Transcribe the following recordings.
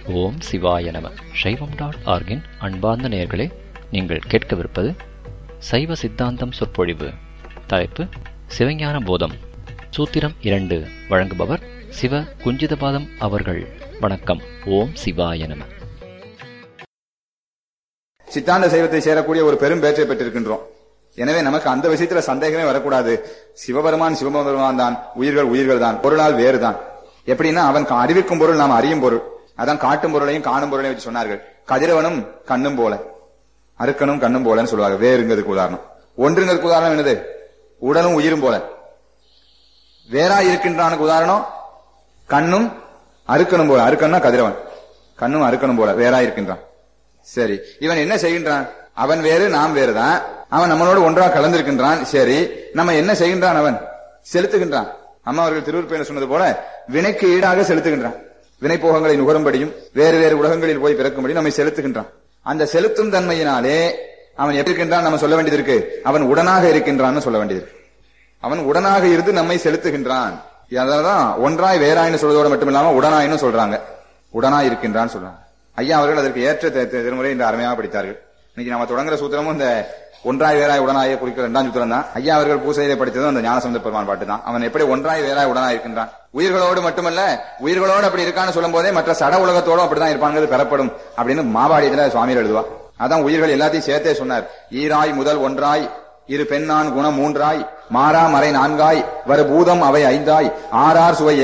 ஓம் சிவாய நம. சைவம்.org-இன் அன்பார்ந்த நேயர்களே, நீங்கள் கேட்கவிருப்பது சைவ சித்தாந்தம் சொற்பொழிவு. தலைப்பு சிவஞான போதம். சூத்திரம் 2. வழங்குபவர் சிவ குஞ்சிதபாதம் அவர்கள். வணக்கம். ஓம் சிவாய நம. சித்தாந்த சைவத்தை சேரக்கூடிய ஒரு பெரும் பேற்றை பெற்றிருக்கின்றோம். எனவே நமக்கு அந்த விஷயத்துல சந்தேகமே வரக்கூடாது. சிவபெருமான் சிவபெருமான் தான், உயிர்கள் உயிர்கள் தான், பொருளால் வேறுதான். எப்படின்னா அவன் அறிவிக்கும் பொருள், நாம் அறியும் பொருள். அதான் காட்டும் பொருளையும் காணும் பொருளையும் வச்சு சொன்னார்கள். கதிரவனும் கண்ணும் போல, அருக்கனும் கண்ணும் போலன்னு சொல்லுவாங்க. வேறுங்கிறதுக்கு உதாரணம். ஒன்றுங்கிறதுக்கு உதாரணம் என்னது? உடலும் உயிரும் போல. வேறா இருக்கின்றானுக்கு உதாரணம் கண்ணும் அருக்கனும் போல. அருக்கன்னா கதிரவன், கண்ணும் அருக்கனும் போல வேறா இருக்கின்றான். சரி, இவன் என்ன செய்கின்றான்? அவன் வேறு, நாம் வேறுதான். அவன் நம்மளோடு ஒன்றாக கலந்திருக்கின்றான். சரி, நம்ம என்ன செய்கின்றான்? அவன் செலுத்துகின்றான். அம்மா அவர்கள் திருவுருப்பையில சொன்னது போல வினைக்கு ஈடாக செலுத்துகின்றான். வினைப்போகங்களை நுகரும்படியும் வேறு வேறு உலகங்களில் போய் பிறக்கும்படி நம்மை செலுத்துகின்றான். அந்த செலுத்தும் தன்மையினாலே அவன் எப்படி இருக்கின்றான் நம்ம சொல்ல வேண்டியது இருக்கு. அவன் உடனாக இருக்கின்றான்னு சொல்ல வேண்டியது இருக்கு. அவன் உடனாக இருந்து நம்மை செலுத்துகின்றான். அதான் ஒன்றாய் வேறாயின்னு சொல்வதோடு மட்டுமில்லாம உடனாயின்னு சொல்றாங்க. உடனாய் இருக்கின்றான்னு சொல்றாங்க. ஐயா அவர்கள் அதற்கு ஏற்ற திருமுறை இந்த அருமையாக படித்தார்கள். இன்னைக்கு நம்ம தொடங்குற சூத்திரமும் இந்த ஒன்றாய் வேறாய் உடனாய குறிக்கிற 2ஆம் சூத்திரம் தான். ஐயா அவர்கள் பூசையிலே படித்ததும் அந்த ஞானசம்பந்த பெருமான் பாட்டு தான். அவன் எப்படி ஒன்றாய் வேறாய் உடனாய் இருக்கின்றான்? உயிர்களோடு மட்டுமல்ல, உயிர்களோடு அப்படி இருக்கான்னு சொல்லும் போதே மற்ற சட உலகத்தோடும் அப்படிதான் இருப்பாங்கிறது பெறப்படும் அப்படின்னு மாபாடியத்துல சுவாமிகள் எழுதுவா. அதான் உயிர்கள் எல்லாத்தையும் சேர்த்தே சொன்னார். ஈராய் முதல் ஒன்றாய், இரு பெண்ணான் குணம் 3ஆய், மாறா மறை 4ஆய், வரு பூதம் அவை 5ஆய், ஆறார் சுவை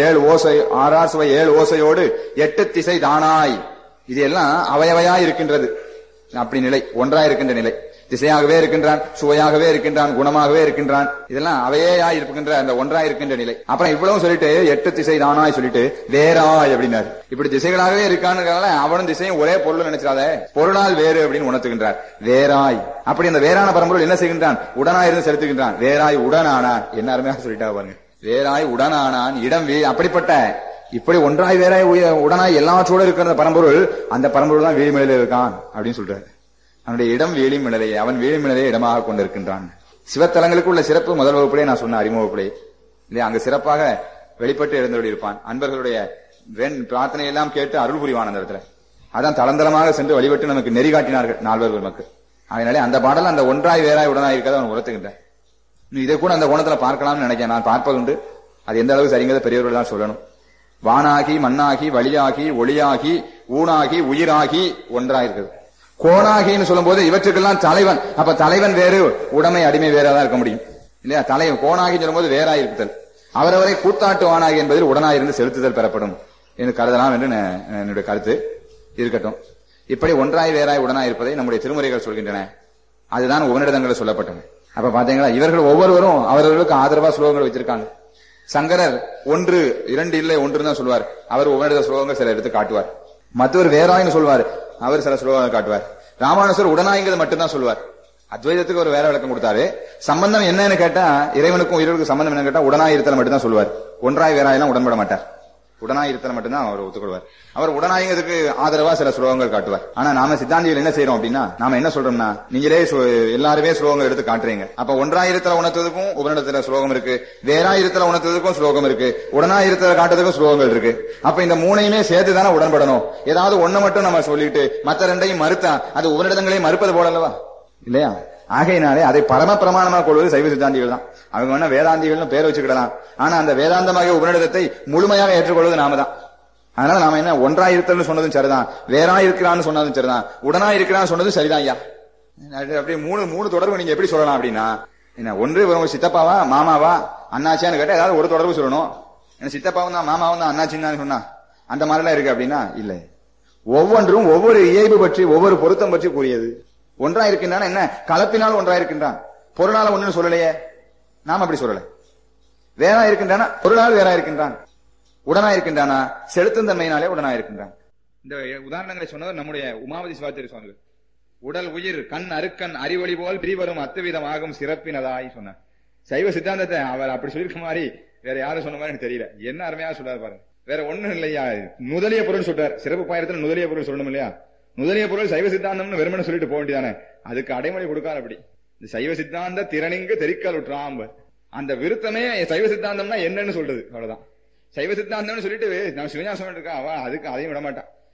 7 ஓசையோடு 8 திசை தானாய். இது எல்லாம் அவையவையாய் இருக்கின்றது. அப்படி நிலை, ஒன்றாய் இருக்கின்ற நிலை. திசையாகவே இருக்கின்றான், சுவையாகவே இருக்கின்றான், குணமாகவே இருக்கின்றான். இதெல்லாம் அவையாய் இருக்கின்ற அந்த ஒன்றாய் இருக்கின்ற நிலை. அப்புறம் இவ்வளவு சொல்லிட்டு 8 திசை தானாய் சொல்லிட்டு வேறாய் அப்படின்னாரு. இப்படி திசைகளாகவே இருக்கான்னு அவனும் திசையும் ஒரே பொருள் நினைச்சாத, பொருளால் வேறு அப்படின்னு உணர்த்துகின்றார். வேறாய். அப்படி அந்த வேறான பரம்பொருள் என்ன செய்கின்றான்? உடனாய் இருந்து செலுத்துகின்றான். வேறாய் உடனானான். என்ன அருமையாக சொல்லிட்டா பாருங்க. வேறாய் உடனானான். இடம் அப்படிப்பட்ட இப்படி ஒன்றாய் வேறாய் உடனாய் எல்லாற்றோடு இருக்கிற பரம்பொருள், அந்த பரம்பொருள் தான் வீழிமிழல இருக்கான் அப்படின்னு சொல்றாரு. அவனுடைய இடம் வீழிமிழலையே, அவன் வீழிமிழலையே இடமாக கொண்டிருக்கின்றான். சிவத்தலங்களுக்கு உள்ள சிறப்பு முதல் வகுப்பிலே நான் சொன்ன அறிமுக வகுப்பிலே இல்லையா, அங்கு சிறப்பாக வெளிப்பட்டு எழுந்தோடி இருப்பான். அன்பர்களுடைய பிரார்த்தனை எல்லாம் கேட்டு அருள் புரிவான் அந்த இடத்துல. அதான் தளந்தளமாக சென்று வழிபட்டு நமக்கு நெறி காட்டினார்கள் நால்வர் நமக்கு. அதனாலே அந்த பாடல் அந்த ஒன்றாய் வேறாய் உடனாய் இருக்கிறத அவன் உணர்த்துகின்றான். இதை கூட அந்த கோணத்துல பார்க்கலாம்னு நினைக்கிறேன். நான் பார்ப்பதுண்டு. அது எந்த அளவுக்கு சரிங்கிறத பெரியவர்கள் தான் சொல்லணும். வானாகி மண்ணாகி வழியாகி ஒளியாகி ஊனாகி உயிராகி ஒன்றாய் இருக்குது. கோணாகின்னு சொல்லும் போது இவற்றுக்கெல்லாம் தலைவன். அப்ப தலைவன் வேறு, உடைமை அடிமை வேறாதான் இருக்க முடியும் இல்லையா? தலைவன் கோணாகி சொல்லும் போது வேறாய் இருக்குதல். அவரவரை கூத்தாட்டு வானாகி என்பதில் உடனாயிருந்து செலுத்துதல் பெறப்படும் என்று கருதலாம் என்று என்னுடைய கருத்து இருக்கட்டும். இப்படி ஒன்றாய் வேறாய் உடனாய் இருப்பதை நம்முடைய திருமுறைகள் சொல்கின்றன. அதுதான் உபநிடதங்கள் சொல்லப்பட்டது. அப்ப பாத்தீங்களா, இவர்கள் ஒவ்வொருவரும் அவர்களுக்கு ஆதரவா ஸ்லோகங்கள் வச்சிருக்காங்க. சங்கரர் 1, 2 இல்லை 1 தான் சொல்வார். அவர் உபநிடத ஸ்லோகங்கள் சில எடுத்து காட்டுவார். மற்றவர் வேறாயின்னு சொல்வார், அவர் சில ஸ்லோகங்கள் காட்டுவார். ராமானுசர் உடனாய்ங்கிறது மட்டும்தான் சொல்வார். அத்வைதத்துக்கு ஒரு வேற விளக்கம் கொடுத்தாரு. சம்பந்தம் என்னன்னு கேட்டா, இறைவனுக்கும் உயிர்களுக்கும் சம்பந்தம் என்ன கேட்டா உடனாய் இருத்தல் மட்டும் தான் சொல்வார். ஒன்றாய் வேறாயெல்லாம் உடன்பட மாட்டார். உடனாய் இருத்தல் மட்டும்தான் அவர் ஒத்துக்கொள்வார். அவர் உடனாய்ங்கிறதுக்கு ஆதரவா சில ஸ்லோகங்கள் காட்டுவார். ஆனா நாம சித்தாந்திகள் என்ன செய்யறோம் அப்படின்னா, நாம என்ன சொல்றோம்னா, நீங்களே எல்லாருமே ஸ்லோகங்கள் எடுத்து காட்டுறீங்க. அப்ப ஒன்றாயிரத்துல உணர்த்ததுக்கும் உபநிடத்துல ஸ்லோகம் இருக்கு, வேறாயிரத்துல உணர்த்ததுக்கும் ஸ்லோகம் இருக்கு, உடனாயிரத்துல காட்டுறதுக்கும் ஸ்லோகங்கள் இருக்கு. அப்ப இந்த மூணையுமே சேர்த்து தானே உடன்படணும். ஏதாவது ஒண்ணு மட்டும் நம்ம சொல்லிட்டு மற்ற ரெண்டையும் மறுத்தா அது உபநிடதங்களையும் மறுப்பது போலல்லவா இல்லையா? ஆகையினாலே அதை பரம பிரமாணமாக கொள்வது சைவ சித்தாந்திகள் தான். அவங்க வேணா வேதாந்திகள்னு பேர் வச்சுக்கிடலாம். ஆனா அந்த வேதாந்தமாக உபநிடதத்தை முழுமையாக ஏற்றுக்கொள்வது நாம தான். அதனால நாம என்ன, ஒன்றாயிருத்தல் சொன்னதும் சரிதான், வேறாயிருக்கிறான்னு சொன்னதும் சரிதான், உடனாயிருக்கிறான்னு சொன்னதும் சரிதான். ஐயா அப்படி மூணு தொடர்பு நீங்க எப்படி சொல்லலாம் அப்படின்னா, என்ன ஒன்று சித்தப்பாவா மாமாவா அண்ணாச்சியான்னு கேட்டா ஏதாவது ஒரு தொடர்பு சொல்லணும். என்ன சித்தப்பாவும் தான் மாமாவும் தான் அண்ணாச்சின்னு தான் சொன்னா அந்த மாதிரிலாம் இருக்கு அப்படின்னா இல்லை. ஒவ்வொன்றும் ஒவ்வொரு இயல்பு பற்றி ஒவ்வொரு பொருத்தம் பற்றி கூறியது. ஒன்றா இருக்கின்றான் என்ன, கலப்பினால் ஒன்றா இருக்கின்றான், பொருளால ஒண்ணுன்னு சொல்லலையே. நாம் அப்படி சொல்லல. வேறா இருக்கின்றானா, பொருளால் வேறா இருக்கின்றான். உடனா இருக்கின்றானா, செலுத்தும் தன்மையினாலே உடனா இருக்கின்றான். இந்த உதாரணங்களை சொன்னவர் நம்முடைய உமாவதி சிவாச்சாரிய சுவாமிகள். உடல் உயிர் கண் அருக்கன் அறிவொளி போல் பிரிவரும் அத்துவிதம் ஆகும் சிறப்பினதாய் சொன்னார். சைவ சித்தாந்தத்தை அவர் அப்படி சொல்லிருக்க மாதிரி வேற யாரும் சொன்ன மாதிரி எனக்கு தெரியல. என்ன அருமையாக சொல்றாரு பாருங்க. வேற ஒண்ணும் இல்லையா, முதலிய பொருள் சொல்றார். சிறப்பு பாயிரத்தில் முதலிய பொருள் சொல்லணும் இல்லையா? முதலிய பொருள் சைவ சித்தாந்தம்னு வெறுமனை சொல்லிட்டு போக வேண்டியதானே. அதுக்கு அடைமொழி கொடுக்காரு. அப்படி இந்த சைவ சித்தாந்த திறனிங்கு தெரிக்கல் உற்றாம்ப, அந்த விருத்தமே சைவ சித்தாந்தம்னா என்னன்னு சொல்றது. அவ்வளவுதான். சைவ சித்தாந்தம்னு சொல்லிட்டு நம்ம சிவஞான சுவாமி இருக்கா, அவ அதுக்கு அதையும் விட மாட்டான்.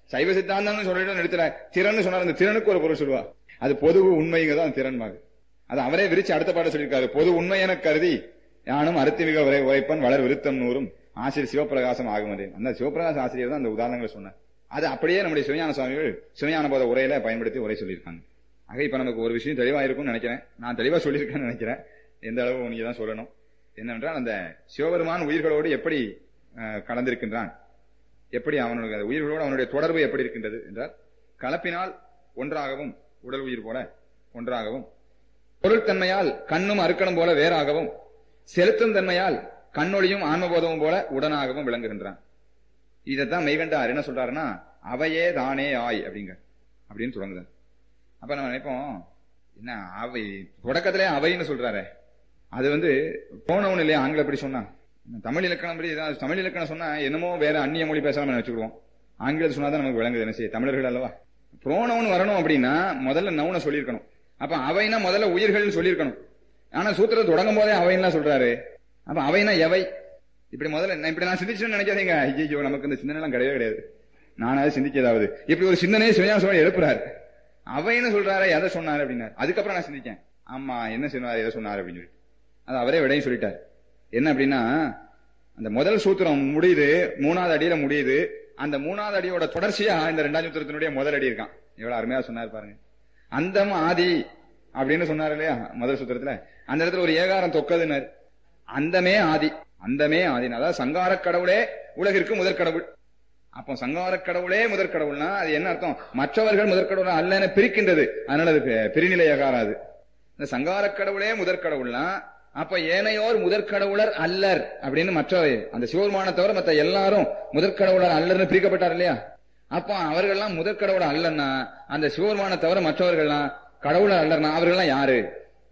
சைவ சித்தாந்தம்னு சொல்லிட்டு நிறுத்தல, திறன்னு சொன்னார். அந்த திறனுக்கு ஒரு பொருள் சொல்லுவா, அது பொது உண்மைங்கதான் திறன். அது அவரே விரிச்சு அடுத்த பாட சொல்லியிருக்காரு. பொது உண்மை என கருதி யானும் அருத்திமிக உரைப்பன் வளர் விருத்தம் நூறும் ஆசிரியர் சிவபிரகாசம் ஆகும். அந்த சிவபிரகாச ஆசிரியர் தான் அந்த உதாரணங்களை சொன்னார். அது அப்படியே நம்முடைய சிவஞான சுவாமிகள் சிவஞான போத உரையில பயன்படுத்தி உரை சொல்லியிருக்காங்க. ஆக இப்ப நமக்கு ஒரு விஷயம் தெளிவா இருக்கும்னு நினைக்கிறேன். நான் தெளிவா சொல்லியிருக்கேன்னு நினைக்கிறேன். எந்த அளவு நீங்க தான் சொல்லணும். என்னவென்றால், அந்த சிவபெருமான் உயிர்களோடு எப்படி கலந்திருக்கின்றான், எப்படி அவனுடைய உயிர்களோடு அவனுடைய தொடர்பு எப்படி இருக்கின்றது என்றால், கலப்பினால் ஒன்றாகவும் உடல் உயிர் போல ஒன்றாகவும், பொருள்தன்மையால் கண்ணும் அருக்கணும் போல வேறாகவும், செலுத்தும் தன்மையால் கண்ணொளியும் ஆன்மபோதமும் போல உடனாகவும் விளங்குகின்றான். இதைத்தான் மெய்கண்டார் என்ன சொல்றாருன்னா, அவையே தானே ஆய் அப்படின்னு தொடங்குறார். அப்ப நம்ம நினைப்போம், என்ன அவை தொடக்கத்திலே அவைன்னு சொல்றாரு, அது போனவன் இல்லையா? ஆங்கிலம் எப்படி சொன்னா, தமிழ் இலக்கணம் தமிழ் இலக்கணம் சொன்னா என்னமோ வேற அந்நிய மொழி பேசாம வச்சுக்கிடுவோம். ஆங்கிலத்தை சொன்னாதான் நமக்கு விளங்குது. என்ன செய்ய, தமிழர்கள் அல்லவா. புரோனவுன் வரணும் அப்படின்னா முதல்ல நவுனை சொல்லியிருக்கணும். அப்ப அவைனா முதல்ல உயிர்கள் சொல்லியிருக்கணும். ஆனா சூத்திரத்தை தொடங்கும் போதே அவைன்னா சொல்றாரு. அப்ப அவைனா எவை? இப்படி முதல்ல இப்படி நான் சிந்திச்சுன்னு நினைக்காதீங்க. ஐயோ, நமக்கு இந்த சிந்தனை எல்லாம் கிடையவே கிடையாது. நானாவது சிந்திக்கதாவது இப்படி ஒரு சிந்தனையை சிவஞான சுவாமி எழுப்புறாரு. அவைன்னு சொல்றாரு, எதை சொன்னாரு அப்படின்னாரு. அதுக்கப்புறம் நான் சிந்திச்சேன், ஆமா என்ன சொன்னாரு, எதை சொன்னாரு அப்படின்னு சொல்லிட்டு அது அவரே விடையும் சொல்லிட்டாரு. என்ன அப்படின்னா, அந்த முதல் சூத்திரம் முடியுது, 3வது அடியில முடியுது. அந்த 3வது அடியோட தொடர்ச்சியா இந்த 2ஆம் சூத்திரத்தினுடைய முதல் அடி இருக்கான். எவ்வளவு அருமையா சொன்னாரு பாருங்க. அந்தம் ஆதி அப்படின்னு சொன்னாரு இல்லையா முதல் சூத்திரத்துல. அந்த இடத்துல ஒரு ஏகாரம் தொக்கதுன்னு, அந்தமே ஆதி, அந்தமே ஆதி. அதாவது சங்கார கடவுளே உலகிற்கு முதற் கடவுள். அப்போ சங்கார கடவுளே முதற் கடவுள்னா அது என்ன அர்த்தம்? மற்றவர்கள் முதற் கடவுள் அல்லன்னு பிரிக்கின்றது. அதனால அது பிரிநிலை ஏகாராது. இந்த சங்கார கடவுளே முதற் கடவுள்னா அப்ப ஏனையோர் முதற்கடவுளர் அல்லர் அப்படின்னு மற்ற அந்த சிவபெருமானை தவிர மற்ற எல்லாரும் முதற்கடவுளர் அல்லர்னு பிரிக்கப்பட்டார் இல்லையா? அப்ப அவர்கள்லாம் முதற்கடவுளர் அல்லன்னா அந்த சிவபெருமானை தவிர மற்றவர்கள்லாம் கடவுளர் அல்லர்னா அவர்கள்லாம் யாரு?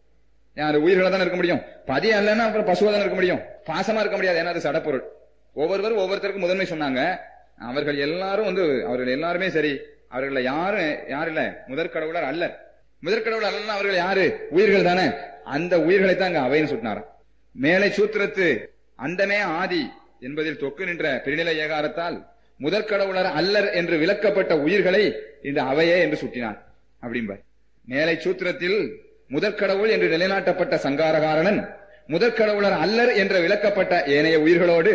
உயிர்களா தானே இருக்க முடியும். பதி அல்லன்னா அப்புறம் பசுவா தானே இருக்க முடியும், பாசமா இருக்க முடியாது. ஏன்னா அது சடப்பொருள். ஒவ்வொருவரும் ஒவ்வொருத்தருக்கும் முதன்மை சொன்னாங்க. அவர்கள் எல்லாரும் அவர்கள் எல்லாருமே சரி, அவர்கள் யாரு இல்ல முதற்கடவுளர் அல்லர். முதற்கடவுளர் அல்லன்னா அவர்கள் யாரு? உயிர்கள் தானே. அந்த உயிர்களை தான் அங்க அவைன்னு சொன்னார். மேலை சூத்திரத்து அந்தமே ஆதி என்பதில் தொக்கு நின்ற பெருநிலை ஏகாரத்தால் முதற்கடவுளர் அல்லர் என்று விளக்கப்பட்ட உயிர்களை இந்த அவையே என்று சுட்டினார் அப்படிம்பார். மேலை சூத்திரத்தில் முதற்கடவுள் என்று நிலைநாட்டப்பட்ட சங்காரகாரணன் முதற்கடவுளர் அல்லர் என்று விளக்கப்பட்ட ஏனைய உயிர்களோடு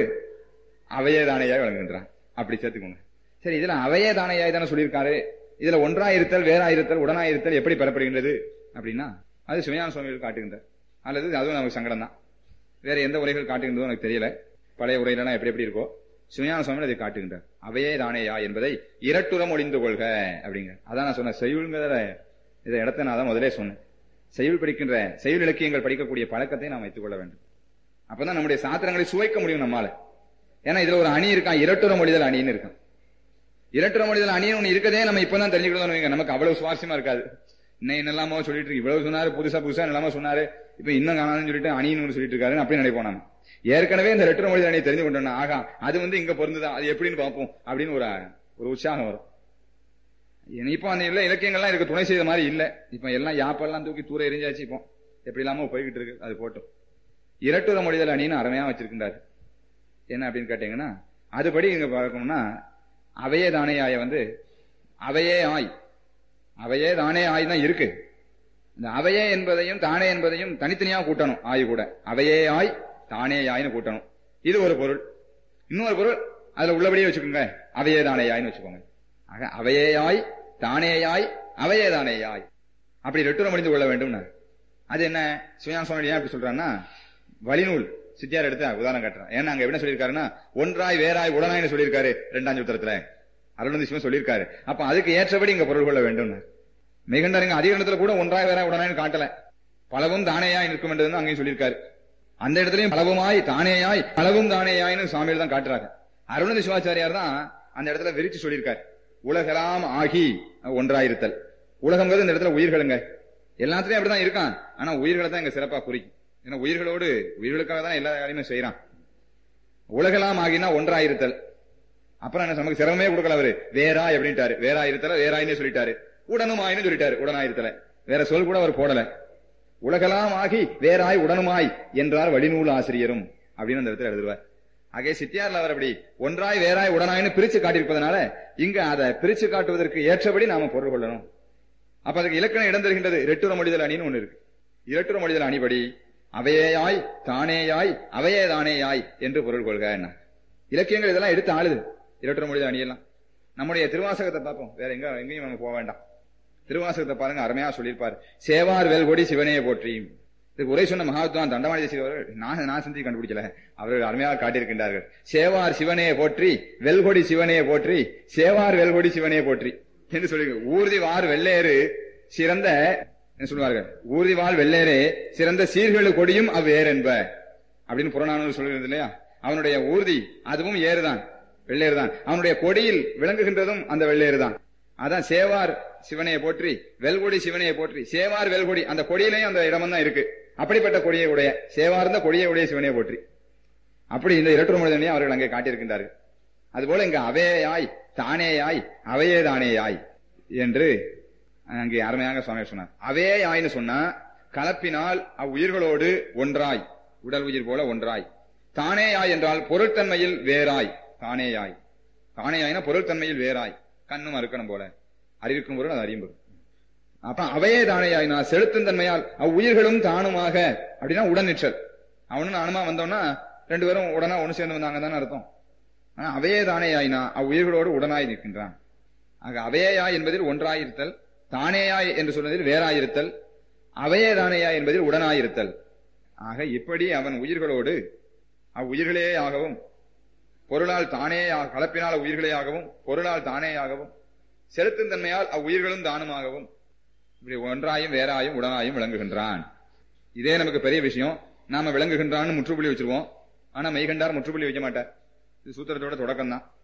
அவையே தானையாய் விளங்குகின்றான். அப்படி சேர்த்துக்கோங்க. சரி, இதுல அவையே தானையாய் தானே சொல்லியிருக்காரு. இதுல ஒன்றாயிருத்தல் வேறாயிருத்தல் உடனாயிருத்தல் எப்படி பெறப்படுகின்றது அப்படின்னா அது சிவஞான சுவாமிகள் காட்டுகின்றார். அல்லது அதுவும் நமக்கு சங்கடம் தான். வேற எந்த உரைகள் காட்டுகின்றதோ எனக்கு தெரியல. பழைய உரையிலாம் எப்படி இருக்கோ சிவஞான சுவாமிகள் அதை காட்டுகின்றார். அவையே தானேயா என்பதை இரட்டுரம் ஒளிந்து கொள்க அப்படிங்க. அதான் நான் சொன்னேன், செய்யுள்ங்கிற இதை இடத்த நான் தான் முதலே சொன்னேன். செய்யுள் படிக்கின்ற செய்யுள் இலக்கியங்கள் படிக்கக்கூடிய பழக்கத்தை நாம் வைத்துக் கொள்ள வேண்டும். அப்பதான் நம்முடைய சாத்திரங்களை சுவைக்க முடியும் நம்மால. ஏன்னா இதுல ஒரு அணி இருக்கான், இரட்டுரம் ஒளிதல் அணின்னு இருக்கான். இரட்டுரம் ஒளிதல் அணின்னு ஒண்ணு இருக்கதே நம்ம இப்பதான் தெரிஞ்சுக்கிட்டோம். நமக்கு அவ்வளவு சுவாரஸ்யமா இருக்காது. இன்னும் என்னெல்லாமோ சொல்லிட்டு இருக்கு, இவ்வளவு சொன்னாரு, புதுசா என்னெல்லாமோ சொன்னாரு, இப்ப இன்னும் காணாதுன்னு சொல்லிட்டு அணின்னு சொல்லிட்டு இருக்காரு அப்படி நினைப்போம். நம்ம ஏற்கனவே இந்த இரட்டுரம் ஒளிதல் அணியை தெரிஞ்சு கொண்டோம்னா ஆகா அது இங்க பொருந்துதான், அது எப்படின்னு பார்ப்போம் அப்படின்னு ஒரு உற்சாகம் வரும். இப்ப அந்த இலக்கியங்கள்லாம் இருக்கு துணை செய்த மாதிரி இல்ல. இப்ப எல்லாம் யாப்பெல்லாம் தூக்கி தூர எரிஞ்சாச்சு. இப்போ எப்படி இல்லாம போய்கிட்டு இருக்கு. அது போட்டோம். இரட்டுரம் ஒளிதல் அணின்னு அருமையா வச்சிருக்கின்றாரு. என்ன அப்படின்னு கேட்டீங்கன்னா அதுபடி இங்க பார்க்கணும்னா அவையே தானே ஆய அவையே ஆய், அவையே தானே ஆய் தான் இருக்கு. இந்த அவையே என்பதையும் தானே என்பதையும் தனித்தனியா கூட்டணும். ஆய் கூட அவையே ஆய் தானே ஆய்னு கூட்டணும். இது ஒரு பொருள். இன்னொரு பொருள் அதுல உள்ளபடியே வச்சுக்கோங்க, அவையே தானே ஆய்னு வச்சுக்கோங்க. ஆக அவையேயாய் தானேயாய் அவையே தானேயாய் அப்படி ரெட்டுரம் முடிந்து கொள்ள வேண்டும். அது என்ன சிவஞான சுவாமி ஏன் அப்படி சொல்றான்னா வழிநூல் சித்தியார் எடுத்து உதாரணம் காட்டுறான். ஏன்னா அங்க என்ன சொல்லியிருக்காருன்னா ஒன்றாய் வேறாய் உடனாய்னு சொல்லியிருக்காரு 2ஆம் சூத்திரத்துல. அருள்நந்தி சிவன் சொல்லியிருக்காரு. அப்ப அதுக்கு ஏற்றபடி இங்க பொருள் கொள்ள வேண்டும். மெய்கண்டாருங்க அதிகரணத்துல கூட ஒன்றாய் வேறாய் உடனாய்னு காட்டல, பலவும் தானேயாய் நிற்கும் என்றது அங்கேயும் சொல்லியிருக்காரு. அந்த இடத்துலயும் பலவுமாய் தானேயாய் பலவும் தானேயாய்னு சுவாமிகள் தான் காட்டுறாரு. அருள்நந்தி சிவாச்சாரியார் தான் அந்த இடத்துல விரிச்சு சொல்லியிருக்காரு. உலகெல்லாம் ஆகி ஒன்றாயிருத்தல். உலகம்ங்கிறது இந்த இடத்துல உயிர்களுங்க. எல்லாத்துலயும் அப்படிதான் இருக்கான். ஆனா உயிர்களை தான் இங்க சிறப்பா குறிக்கும். ஏன்னா உயிர்களுக்காக தான் எல்லா காரியமும் செய்யறான். உலகெல்லாம் ஆகினா ஒன்றாயிருத்தல். அப்புறம் என்ன நமக்கு சிரமமே கொடுக்கல அவரு. வேறா எப்படின்ட்டாரு, வேறாயிருத்தல வேறாயின்னு சொல்லிட்டாரு, உடனுமாயின்னு சொல்லிட்டாரு. உடனாயிருத்தல வேற சொல் கூட அவர் போடல. உலகெல்லாம் ஆகி வேறாய் உடனுமாய் என்றார் வழிநூல் ஆசிரியரும் அப்படின்னு அந்த இடத்துல எழுதுவார். ஆகவே சித்தியார்ல அவர் அப்படி ஒன்றாய் வேறாய் உடனாயின்னு பிரிச்சு காட்டியிருப்பதனால இங்க அதை பிரிச்சு காட்டுவதற்கு ஏற்றபடி நாம பொருள் கொள்ளணும். அப்ப அதுக்கு இலக்கணம் இடம் தருகின்றது. இரட்டுற மொழிதல் அணின்னு ஒண்ணு இருக்கு. இரட்டுற மொழிதல் அணிபடி அவையேயாய் தானேயாய் அவையே தானேயாய் என்று பொருள் கொள்க. என்ன இலக்கியங்கள் இதெல்லாம் எடுத்து ஆளுது. இரட்டுற மொழிதல் அணியெல்லாம் நம்முடைய திருவாசகத்தை பார்ப்போம். வேற எங்கேயும் நம்ம போக வேண்டாம். திருவாசகத்தை பாருங்க, அருமையா சொல்லியிருப்பார். சேவார் வேல்கொடி சிவனையை போற்றி. இதுக்கு உரை சொன்ன மகாத்தான் தண்டமானி தேசிகர் அவர்கள் நான் சிந்தி கண்டுபிடிக்கல, அவர்கள் அருமையாக காட்டியிருக்கின்றார்கள். சேவார் சிவனையை போற்றி வெல்கொடி சிவனையை போற்றி சேவார் வெல்கொடி சிவனையை போற்றி என்று சொல்லி ஊர்தி வார் வெள்ளேறு சிறந்த சொல்லுவார்கள். ஊர்தி வாழ் வெள்ளேரே சிறந்த சீர்கெழு கொடியும் அவ்வேறு என்ப அப்படின்னு புறநானூறு சொல்கிறது இல்லையா. அவனுடைய ஊர்தி அதுவும் ஏறுதான், வெள்ளேறுதான். அவனுடைய கொடியில் விளங்குகின்றதும் அந்த வெள்ளேறுதான். அதான் சேவார் சிவனையை போற்றி வெல்கொடி சிவனையை போற்றி. சேவார் வெல்கொடி அந்த கொடியிலையும் அந்த இடமும் தான் இருக்கு. அப்படிப்பட்ட கொடியை உடைய சேவார்ந்த கொடியை உடைய சிவனையை போற்றி. அப்படி இந்த இரட்டுற மொழிதனை அவர்கள் அங்கே காட்டியிருக்கின்றார்கள். அதுபோல இங்க அவையாய் தானேயாய் அவையே தானேயாய் என்று அங்கே அருமையாக சுவாமி சொன்னார். அவையாய்னு சொன்னா கலப்பினால் அவ்வுயிர்களோடு ஒன்றாய், உடல் உயிர் போல ஒன்றாய். தானேயாய் என்றால் பொருட்தன்மையில் வேறாய். தானேயாய் தானேயாய்னா பொருட்தன்மையில் வேறாய். கண்ணும் அறுக்கணும் போல அறிவிக்கும் பொருள் அது அறியும் பொருள். அப்ப அவையே தானேயாய்னா செலுத்தும் தன்மையால் அவ்வுயிர்களும் தானுமாக அப்படின்னா உடன் நிற்றல். அவனு நானுமா வந்தோம்னா ரெண்டு பேரும் உடனா ஒண்ணு சேர்ந்து வந்தாங்க தானே அர்த்தம். அவையே தானேயாய்னா அவ்வுயிர்களோடு உடனாய் நிற்கின்றான். ஆக அவையாய் என்பதில் ஒன்றாயிருத்தல், தானேயாய் என்று சொல்வதில் வேறாயிருத்தல், அவையே தானேயாய் என்பதில் உடனாயிருத்தல். ஆக இப்படி அவன் உயிர்களோடு அவ்வுயிர்களே ஆகவும் பொருளால் தானே கலப்பினால் உயிர்களே ஆகவும் பொருளால் தானேயாகவும் செலுத்தும் தன்மையால் அவ்வுயிர்களும் தானுமாகவும் இப்படி ஒன்றாயும் வேறாயும் உடனாயும் விளங்குகின்றான். இதே நமக்கு பெரிய விஷயம். நாம விளங்குகின்றான்னு முற்றுப்புள்ளி வச்சிருவோம். ஆனா மெய்கண்டார் முற்றுப்புள்ளி வைக்க மாட்டார். இது சூத்திரத்தோட தொடக்கம் தான்.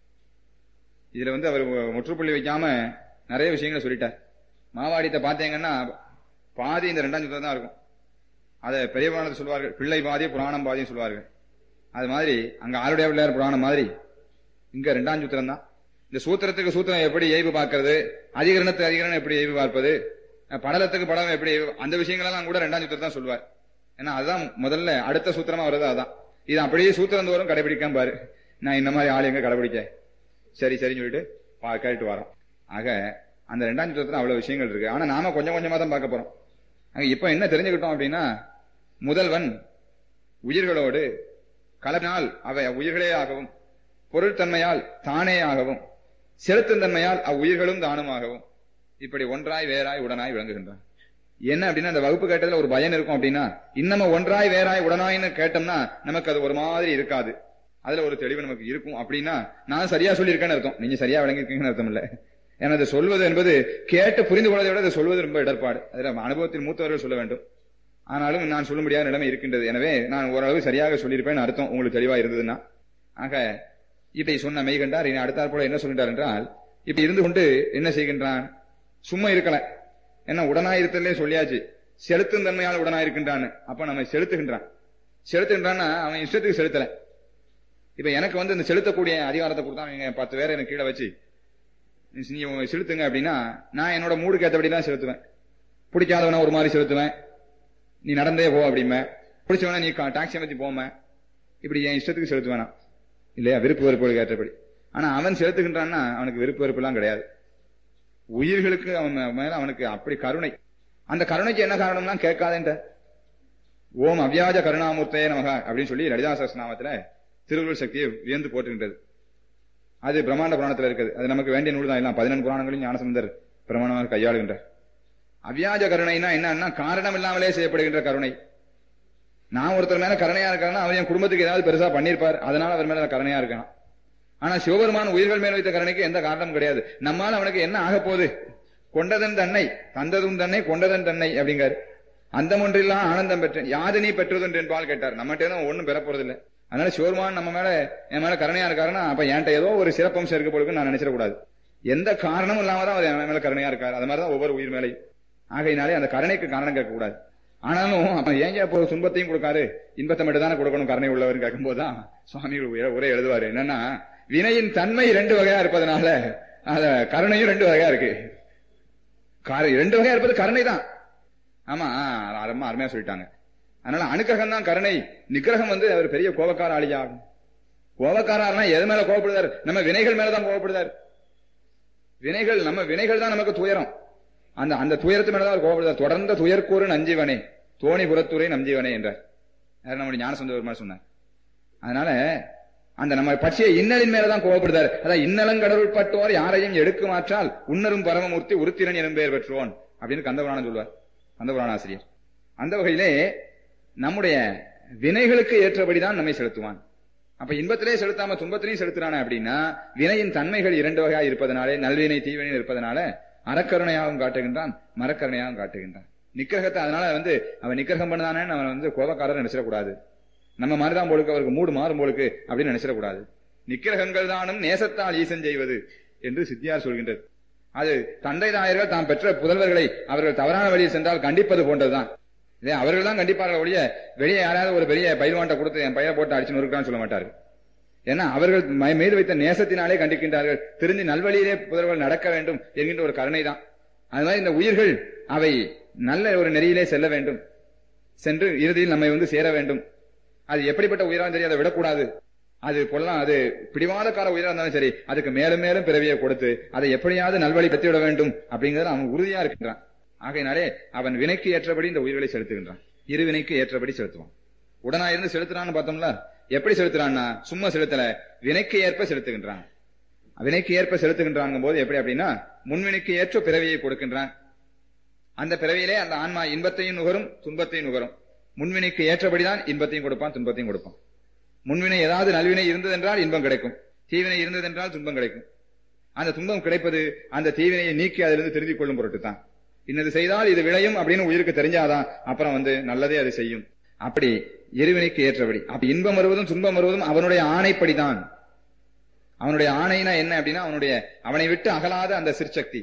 இதுல அவர் முற்றுப்புள்ளி வைக்காம நிறைய விஷயங்களை சொல்லிட்டார். மாவாடித்தை பார்த்தீங்கன்னா பாதி இந்த இரண்டாம் சூத்திரம் தான் இருக்கும். அதை பெரிய புராணத்தை சொல்வார்கள், பிள்ளை பாதி புராணம் பாதியும் சொல்வார்கள். அது மாதிரி அங்க ஆளுடைய பிள்ளையார் புராணம் மாதிரி இங்க இரண்டாம் சூத்திரம் தான். இந்த சூத்திரத்துக்கு சூத்திரம் எப்படி எய்வு பார்க்கிறது, அதிகரணத்துக்கு அதிகரணம் எப்படி எய்வு பார்ப்பது, படலத்துக்கு படம் எப்படி அந்த விஷயங்களெல்லாம் கூட இரண்டாம் சூத்திரம் தான் சொல்வார். ஏன்னா அதுதான் முதல்ல அடுத்த சூத்திரமா வருது. அதான் இது அப்படியே சூத்திரம் தோறும் கடைபிடிக்காம பாரு. நான் இந்த மாதிரி ஆள் எங்க கடைபிடிக்க சரி சரின்னு சொல்லிட்டு கேட்டு வரோம். ஆக அந்த இரண்டாம் சூத்திரத்துல அவ்வளவு விஷயங்கள் இருக்கு. ஆனா நாம கொஞ்சம் கொஞ்சமா தான் பார்க்க போறோம். இப்ப என்ன தெரிஞ்சுக்கிட்டோம் அப்படின்னா, முதல்வன் உயிர்களோடு கலப்பினால் அவை உயிர்களே ஆகவும் பொருள்தன்மையால் தானே ஆகவும் செலுத்தும் தன்மையால் அவ்வுயிர்களும் தானுமாகவும் இப்படி ஒன்றாய் வேறாய் உடனாய் விளங்குகின்றான். என்ன அப்படின்னா அந்த வகுப்பு கேட்டதுல ஒரு பயன் இருக்கும். அப்படின்னா இன்னமும் ஒன்றாய் வேறாய் உடனாயின்னு கேட்டோம்னா நமக்கு அது ஒரு மாதிரி இருக்காது. அதுல ஒரு தெளிவு நமக்கு இருக்கும். அப்படின்னா நான் சரியா சொல்லியிருக்கேன்னு அர்த்தம், நீங்க சரியா விளங்கிருக்கீங்கன்னு அர்த்தம் இல்ல. ஏன்னா அதை சொல்வது என்பது கேட்டு புரிந்து கொள்வதை விட அதை சொல்வது ரொம்ப இடர்பாடு. அதுல அனுபவத்தில் மூத்தவர்கள் சொல்ல வேண்டும். ஆனாலும் நான் சொல்ல முடியாத நிலைமை இருக்கின்றது. எனவே நான் ஓரளவு சரியாக சொல்லியிருப்பேன் அர்த்தம், உங்களுக்கு தெளிவா இருந்ததுன்னா. ஆக இப்படி சொன்ன மெய்கண்டார் இனி அடுத்தாற் போல என்ன சொல்கின்றார் என்றால், இப்படி இருந்து கொண்டு என்ன செய்கின்றான், சும்மா இருக்கல. என்ன உடனாயிருத்தலே சொல்லியாச்சு, செலுத்தும் தன்மையால் உடனாயிருக்கின்றான். அப்ப நம்ம செலுத்துகின்றான்னா அவன் இஷ்டத்துக்கு செலுத்தல. இப்ப எனக்கு இந்த செலுத்தக்கூடிய அதிகாரத்தை கொடுத்தா, நீங்க 10 பேரை எனக்கு கீழே வச்சு நீங்க செலுத்துங்க அப்படின்னா நான் என்னோட மூடுக்கு ஏற்றபடி தான் செலுத்துவேன். பிடிக்காதவனா ஒரு மாதிரி செலுத்துவேன், நீ நடந்தே போ அப்படிமே. பிடிச்சவனா நீ டாக்ஸி வச்சு போம, இப்படி என் இஷ்டத்துக்கு செலுத்துவேனா இல்லையா, விருப்பு வெறுப்புகளுக்கு ஏற்றபடி. ஆனா அவன் செலுத்துகின்றான்னா அவனுக்கு விருப்பு வெறுப்பு எல்லாம் கிடையாது. உயிர்களுக்கு அவன் மேல அவனுக்கு அப்படி கருணை. அந்த கருணைக்கு என்ன காரணம்னா கேட்காதேன்ற ஓம் அவ்யாஜ கருணாமூர்த்தே நமக அப்படின்னு சொல்லி லலிதா சஹஸ்ரநாமத்துல திருவுருள் சக்தியை வியந்து போட்டுகின்றது. அது பிரம்மாண்ட புராணத்துல இருக்குது. அது நமக்கு வேண்டிய நூல் தான். எல்லாம் 14 புராணங்களையும் ஞானசம்பந்தர் பிரமாணமாக கையாளுகின்றார். அவ்யாஜ கருணைனா என்னன்னா காரணம் இல்லாமலே செய்யப்படுகின்ற கருணை. நான் ஒருத்தர் மேல கருணையா இருக்கான்னா அவர் என் குடும்பத்துக்கு ஏதாவது பெருசா பண்ணிருப்பார், அதனால அவர் மேல கருணையா இருக்கான். ஆனா சிவபெருமான் உயிர்கள் மேல் வைத்த கருணைக்கு எந்த காரணமும் கிடையாது. நம்மால அவனுக்கு என்ன ஆக போகுது, கொண்டதன் தன்னை தந்ததும் தன்னை கொண்டதன் தன்னை அப்படிங்காரு. அந்த ஒன்றில்லாம் ஆனந்தம் பெற்றேன் யாது நீ பெற்றதுன்று என்பால் கேட்டார். நம்மகிட்ட தான் ஒண்ணும் பெற போறது இல்லை. அதனால சிவபெருமான் நம்ம மேல என் மேல கருணையா இருக்காருன்னா அப்ப என்கிட்ட ஏதோ ஒரு சிறப்பம்சம் இருக்க போலுக்கு நான் நினைச்சிடக்கூடாது. எந்த காரணமும் இல்லாம தான் அவர் என் மேல கருணையா இருக்காரு. அது மாதிரிதான் ஒவ்வொரு உயிர் மேலையும். ஆகையினாலே அந்த கருணைக்கு காரணம் கேட்கக்கூடாது. ஆனாலும் அவன் ஏன் துன்பத்தையும் கொடுக்காரு, இன்பத்தை மட்டும் தானே கொடுக்கணும் கருணை உள்ளவர் கேட்கும் போதுதான் சுவாமி உரை எழுதுவாரு. என்னன்னா வினையின் தன்மை 2 வகையா இருப்பதனால அத கருணையும் 2 வகையா இருக்கு. 2 வகையா இருப்பது கருணை தான். ஆமா, ரொம்ப அருமையா சொல்லிட்டாங்க. அதனால அனுக்கிரகம் தான் கருணை, நிக்கிரகம் அவர் பெரிய கோபக்கார ஆளியாகும். கோபக்காரர்னா எது மேல கோபப்படுதார்? நம்ம வினைகள் மேலதான் கோபப்படுதார். நம்ம வினைகள் தான் நமக்கு துயரம். அந்த துயரத்து மேலதான் அவர் கோபப்படுதார். தொடர்ந்த துயர்க்கூறு நஞ்சிவனே தோணி புறத்துறை நஞ்சிவனே என்றார். நம்முடைய ஞானசம்பந்த பெருமாள் சொன்னார். அதனால அந்த நம்ம பட்சிய இன்னலின் மேலதான் கோபப்படுதார். அதான் இன்னலங்கடவுள் பட்டோர் யாரையும் எடுக்குமாற்றால் உன்னரும் பரமமூர்த்தி உருத்திரன் எனும் பெயர் பெற்றோன் அப்படின்னு கந்தபுராணம் சொல்வார், கந்தபுராண ஆசிரியர். அந்த வகையிலே நம்முடைய வினைகளுக்கு ஏற்றபடிதான் நம்மை செலுத்துவான். அப்ப இன்பத்திலே செலுத்தாம துன்பத்திலையும் செலுத்துறானே அப்படின்னா வினையின் தன்மைகள் இரண்டு வகையா இருப்பதனாலே, நல்வினை தீவினை இருப்பதனால அறக்கருணையாகவும் காட்டுகின்றான், மரக்கருணையாகவும் காட்டுகின்றான். நிக்கிரகத்தை அதனால அவன் நிக்கிரகம் பண்ணதானே அவன் கோபக்காரர் நினைச்சிடக்கூடாது. நம்ம மாதிரிதான் போலுக்கு அவருக்கு மூடு மாறும் போலுக்கு அப்படின்னு நினைச்சிடக்கூடாது. நிக்கிரகங்கள் தானும் நேசத்தால் ஈசன் செய்வது என்று சித்தியார் சொல்கின்றது. அது தந்தை தாயர்கள் தாம் பெற்ற புதல்வர்களை அவர்கள் தவறான வழியில் சென்றால் கண்டிப்பது போன்றதுதான். அவர்கள் தான் கண்டிப்பார்கள் ஒழிய வெளியே யாராவது ஒரு பெரிய பயில்வாண்ட கொடுத்து என் பயிரை போட்டு அடிச்சு நொறுக்கான்னு சொல்ல மாட்டார்கள். ஏன்னா அவர்கள் மீது வைத்த நேசத்தினாலே கண்டிக்கின்றார்கள். திருந்தி நல்வழியிலே புதல்வர்கள் நடக்க வேண்டும் என்கின்ற ஒரு கருணை தான். அது மாதிரி இந்த உயிர்கள் அவை நல்ல ஒரு நெறியிலே செல்ல வேண்டும், சென்று இறுதியில் நம்மை சேர வேண்டும். அது எப்படிப்பட்ட உயிராக தெரியும், அதை விடக்கூடாது. அது பொல்லாம் அது பிடிவாதக்கார உயிரா இருந்தாலும் சரி, அதுக்கு மேலும் மேலும் பிறவியை கொடுத்து அதை எப்படியாவது நல்வழி பெற்றுவிட வேண்டும் அப்படிங்கறது அவன் உறுதியா இருக்கின்றான். ஆகையினாலே அவன் வினைக்கு ஏற்றபடி இந்த உயிர்களை செலுத்துகின்றான். இருவினைக்கு ஏற்றபடி செலுத்துவான். உடனாயிருந்து செலுத்துறான்னு பார்த்தோம்ல, எப்படி செலுத்துறான்னா சும்மா செலுத்தல, வினைக்கு ஏற்ப செலுத்துகின்றான். வினைக்கு ஏற்ப செலுத்துகின்றான் போது எப்படி அப்படின்னா முன்வினைக்கு ஏற்ற பிறவியை கொடுக்கின்றான். அந்த பிறவியிலே அந்த ஆன்மா இன்பத்தையும் நுகரும் துன்பத்தையும் நுகரும். முன்வினைக்கு ஏற்றபடிதான் இன்பத்தையும் கொடுப்பான் துன்பத்தையும் கொடுப்பான். முன்வினை ஏதாவது நல்வினை இருந்ததென்றால் இன்பம் கிடைக்கும், தீவினை இருந்ததென்றால் துன்பம் கிடைக்கும். அந்த துன்பம் கிடைப்பது அந்த தீவினையை நீக்கி அதிலிருந்து திருத்திக் கொள்ளும் பொருட்டு தான். இன்னது செய்தால் இது விளையும் அப்படின்னு உயிருக்கு தெரிஞ்சாதான் அப்புறம் நல்லதே அது செய்யும். அப்படி இருவினைக்கு ஏற்றபடி அப்ப இன்பம் வருவதும் துன்பம் வருவதும் அவனுடைய ஆணைப்படிதான். அவனுடைய ஆணைனா என்ன அப்படின்னா அவனை விட்டு அகலாத அந்த சிற்சக்தி,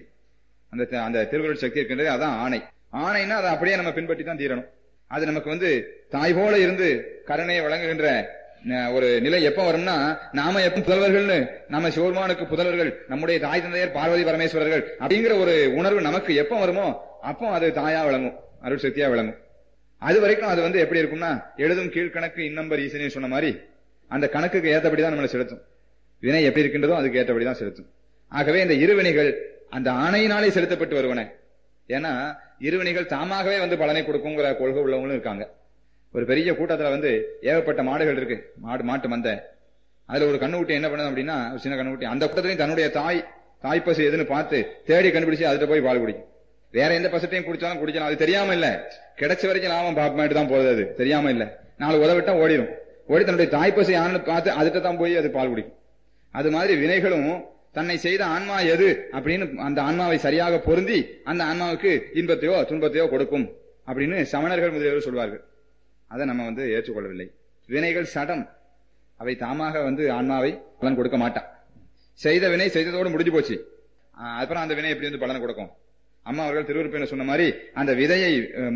அந்த திருவருள் சக்தி இருக்கின்றது, அதான் ஆணை. ஆணைனா அதை அப்படியே நம்ம பின்பற்றி தான் தீரணும். அது நமக்கு தாய் போல இருந்து கருணையை வழங்குகின்ற ஒரு நிலை எப்ப வரும்னா, நாம எப்ப புதல்வர்கள்னு, நம்ம சிவபெருமானுக்கு புதல்வர்கள், நம்முடைய தாய் தந்தையர் பார்வதி பரமேஸ்வரர்கள் அப்படிங்கிற ஒரு உணர்வு நமக்கு எப்ப வருமோ அப்போ அது தாயா விளங்கும், அருள் சக்தியா விளங்கும். அது வரைக்கும் அது எப்படி இருக்கும்னா, எழுதும் கீழ்கணக்கு இன்னம்பர் ஈசனே சொன்ன மாதிரி அந்த கணக்குக்கு ஏற்றபடிதான் நம்மளை செலுத்தும். வினை எப்படி இருக்கின்றதோ அதுக்கு ஏற்றபடிதான் செலுத்தும். ஆகவே இந்த இருவினைகள் அந்த ஆணையினாலே செலுத்தப்பட்டு வருவன. ஏன்னா இருவினைகள் தாமாகவே பலனை கொடுக்குங்கிற கொள்கை உள்ளவங்களும் இருக்காங்க. ஒரு பெரிய கூட்டத்துல ஏகப்பட்ட மாடுகள் இருக்கு, மாட்டு மந்த. அதுல ஒரு கண்ணுக்குட்டி என்ன பண்ணுது அப்படின்னா, ஒரு சின்ன கண்ணுக்குட்டி அந்த கூட்டத்திலையும் தன்னுடைய தாய்ப்பசு எதுன்னு பார்த்து தேடி கண்டுபிடிச்சு அதுல போய் பால் குடிக்கும். வேற எந்த பசத்தையும் குடிச்சாலும் குடிக்கலாம், அது தெரியாம இல்ல, கிடைச்ச வரைக்கும் லாபம் பாப்பாட்டு தான் போகுது, அது தெரியாம இல்ல. நாலு உதவிட்டா ஓடிடும், ஓடி தன்னுடைய தாய்ப்பசு யாருன்னு பார்த்து அதுகிட்ட தான் போய் அது பால் குடிக்கும். அது மாதிரி வினைகளும் தன்னை செய்த ஆன்மா எது அப்படின்னு அந்த ஆன்மாவை சரியாக பொருந்தி அந்த ஆன்மாவுக்கு இன்பத்தையோ துன்பத்தையோ கொடுக்கும் அப்படின்னு சமணர்கள் முதலியவர் சொல்வார்கள். அதை நம்ம ஏற்றுக்கொள்ளவில்லை. வினைகள் சடம், அவை தாமாக ஆன்மாவை பலன் கொடுக்க மாட்டான். செய்த வினை செய்ததோடு முடிஞ்சு போச்சு, அப்புறம் அந்த வினை எப்படி பலன் கொடுக்கும்? அம்மா அவர்கள் திருவுருப்பென சொன்ன மாதிரி அந்த விதையை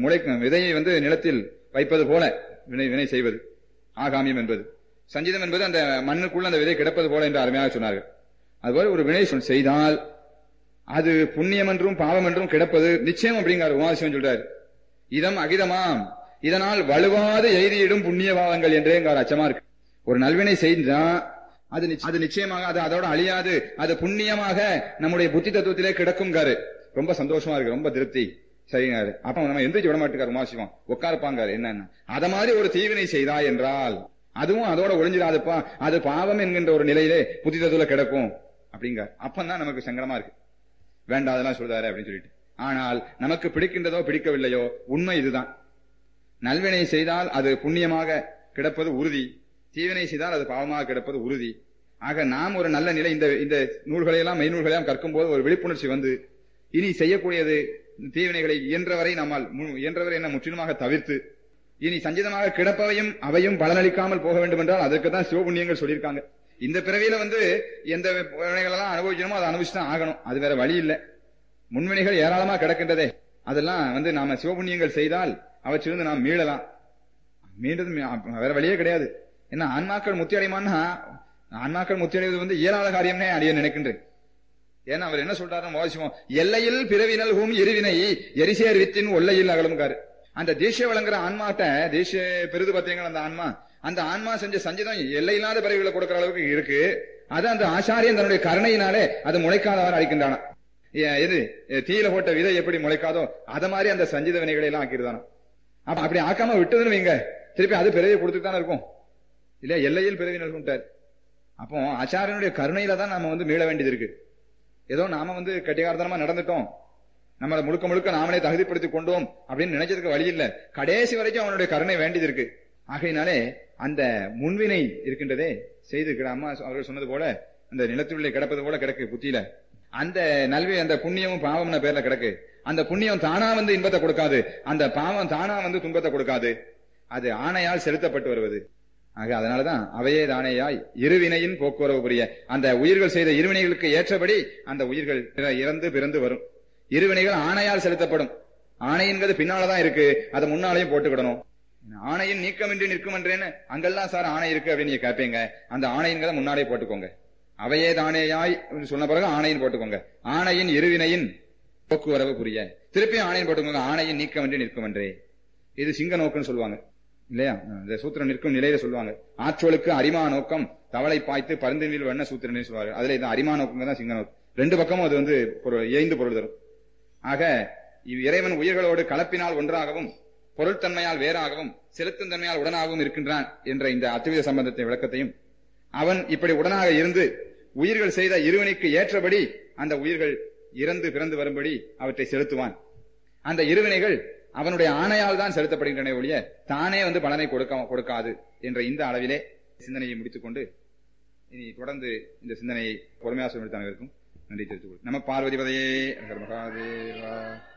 நிலத்தில் வைப்பது போல வினை செய்வது ஆகாமியம் என்பது, சஞ்சிதம் என்பது அந்த மண்ணுக்குள்ள அந்த விதை கிடப்பது போல என்று அருமையாக சொன்னார்கள். அதுபோல ஒரு வினை செய்தால் அது புண்ணியம் என்றும் பாவம் என்றும் கிடப்பது நிச்சயம் அப்படிங்கிற உமாசிவன் சொல்றாரு. இதம் அகிதமாம், இதனால் வலுவாது எய்தியிடும் புண்ணிய பாவங்கள் என்றே அச்சமா இருக்கு. ஒரு நல்வினை செய்தா அது நிச்சயமாக அது அதோட அழியாது, அது புண்ணியமாக நம்முடைய புத்தி தத்துவத்திலே கிடக்கும்காரு. ரொம்ப சந்தோஷமா இருக்கு, ரொம்ப திருப்தி. சரிங்க. அப்ப நம்ம எந்திரிச்சு விட மாட்டேங்காரு உமாசிவம், உட்காருப்பாங்க. என்னன்னா அத மாதிரி ஒரு தீவினை செய்தா என்றால் அதுவும் அதோட ஒழிஞ்சிடாதுப்பா, அது பாவம் என்கின்ற ஒரு நிலையிலே புத்தி தத்துவத்துல கிடக்கும் அப்படிங்க. அப்பந்தான் நமக்கு சங்கடமா இருக்கு, வேண்டாம் அதெல்லாம் சொல்றாரு அப்படின்னு சொல்லிட்டு. ஆனால் நமக்கு பிடிக்கின்றதோ பிடிக்கவில்லையோ உண்மை இதுதான். நல்வினை செய்தால் அது புண்ணியமாக கிடப்பது உறுதி, தீவினை செய்தால் அது பாவமாக கிடப்பது உறுதி. ஆக நாம் ஒரு நல்ல நிலை இந்த நூல்களையெல்லாம் மெய்நூல்களையெல்லாம் கற்கும் போது ஒரு விழிப்புணர்ச்சி இனி செய்யக்கூடியது தீவினைகளை இயன்றவரை என்ன முற்றிலுமாக தவிர்த்து இனி சஞ்சிதமாக கிடப்பவையும் அவையும் பலனளிக்காமல் போக வேண்டும் என்றால் அதற்கு தான் சிவபுண்ணியங்கள் சொல்லியிருக்காங்க. இந்த பிறவியில எந்த வினைகள் எல்லாம் அனுபவிக்கணுமோ அதை அனுபவிச்சுதான் ஆகணும், அது வேற வழி இல்லை. முன்வினைகள் ஏராளமா கிடக்கின்றதே, அதெல்லாம் நாம சிவபுண்ணியங்கள் செய்தால் அவற்றிலிருந்து நாம் மீளலாம். மீண்டும் வேற வழியே கிடையாது. ஏன்னா ஆன்மாக்கள் முத்தி அடையுமான்னா, ஆன்மாக்கள் முத்தி அடைவது இயலாத காரியம்னே அடைய நினைக்கின்றேன். ஏன்னா அவர் என்ன சொல்றாரு மோசிவம், எல்லையில் பிறவினல் ஹூம் இருவினை எரிசேர் வித்தின் ஒல்லையில் அகலம்காரு. அந்த தேசிய வழங்குற ஆன்மாட்ட தேசிய பெருது பார்த்தீங்கன்னா அந்த ஆன்மா அந்த ஆன்மா செஞ்ச சஞ்சிதம் எல்லையில்லாத பிறவிகளை கொடுக்கிற அளவுக்கு இருக்கு. அது அந்த ஆச்சாரியன் தன்னுடைய கருணையினாலே அது முளைக்காதவாறு அழிக்கின்றானா. எது தீயில போட்ட விதை எப்படி முளைக்காதோ அத மாதிரி அந்த சஞ்சித வினைகளை எல்லாம் ஆக்கிருதானா. அப்ப அப்படி ஆக்காம விட்டதுன்னு வைங்க, திருப்பி அது பிறவியை கொடுத்துட்டு தானே இருக்கும் இல்லையா, எல்லையில் பிறவி நல்குண்டார். அப்போ ஆச்சாரியனுடைய கருணையில தான் நாம மீள வேண்டியது இருக்கு. ஏதோ நாம கட்டிகாரத்தனமா நடந்துட்டோம், நம்மளை முழுக்க முழுக்க நாமளே தகுதிப்படுத்தி கொண்டோம் அப்படின்னு நினைச்சதுக்கு வழி இல்ல. கடைசி வரைக்கும் அவனுடைய கருணை வேண்டியது இருக்கு. ஆகையினாலே அந்த முன்வினை இருக்கின்றதே செய்து அம்மா அவர்கள் சொன்னது போல அந்த நிலத்துள்ளே கிடப்பது போல கிடக்கு புத்தியில. அந்த நல்வி அந்த புண்ணியமும் பாவம்னு பேர்ல கிடக்கு. அந்த புண்ணியம் தானா இன்பத்தை கொடுக்காது, அந்த பாவம் தானா துன்பத்தை கொடுக்காது. அது ஆணையால் செலுத்தப்பட்டு வருவது. ஆக அதனாலதான் அவையே தானேயாய் இருவினையின் போக்குவரவு புரிய அந்த உயிர்கள் செய்த இருவினைகளுக்கு ஏற்றபடி அந்த உயிர்கள் இறந்து பிறந்து வரும். இருவினைகள் ஆணையால் செலுத்தப்படும். ஆணைங்கிறது பின்னாலதான் இருக்கு, அதை முன்னாலேயும் போட்டுக்கிடணும். ஆணையின் நீக்கமின்றி நிற்கும் என்றேன்னு அங்கெல்லாம் சார் ஆணை இருக்கு அப்படின்னு நீங்க கேட்பீங்க. அந்த ஆணைங்கிறத முன்னாலே போட்டுக்கோங்க. அவையே தானேயாய் சொன்ன பிறகு ஆணையின் போட்டுக்கோங்க. ஆணையின் இருவினையின் போக்குவரவு புரிய திருப்பியும் ஆணையின் போட்டுக்கோங்க. ஆணையின் நீக்கமின்றி நிற்கும் என்றே. இது சிங்க நோக்குன்னு சொல்லுவாங்க இல்லையா, இந்த சூத்திரம் நிற்கும் நிலையில சொல்லுவாங்க. ஆற்றலுக்கு அரிமா நோக்கம் தவளை பாய்த்து பருந்தினில் வண்ண சூத்திரன்னு சொல்லுவாங்க. அதுல இது அரிமா நோக்கம் தான் சிங்க நோக்கு. ரெண்டு பக்கமும் அது இயைந்து பொருள் தரும். ஆக இறைவன் உயிர்களோடு கலப்பினால் ஒன்றாகவும் பொருள்தன்மையால் வேறாகவும் செலுத்தும் தன்மையால் உடனாகவும் இருக்கின்றான் என்ற இந்த அத்வைத சம்பந்தத்தை விளக்கத்தையும், அவன் இப்படி உடனாக இருந்து உயிர்கள் செய்த இருவினைக்கு ஏற்றபடி அந்த உயிர்கள் இறந்து பிறந்து வரும்படி அவற்றை செலுத்துவான். அந்த இருவினைகள் அவனுடைய ஆணையால் தான் செலுத்தப்படுகின்றன ஒழிய தானே பலனை கொடுக்காது என்ற இந்த அளவிலே சிந்தனையை முடித்துக் கொண்டு இனி தொடர்ந்து இந்த சிந்தனையை பொறுமையாக சொல்லித்தான் இருக்கும். நன்றி தெரிவித்துக் கொள்கிறேன். நம பார்வதிபதையே மகாதேவா.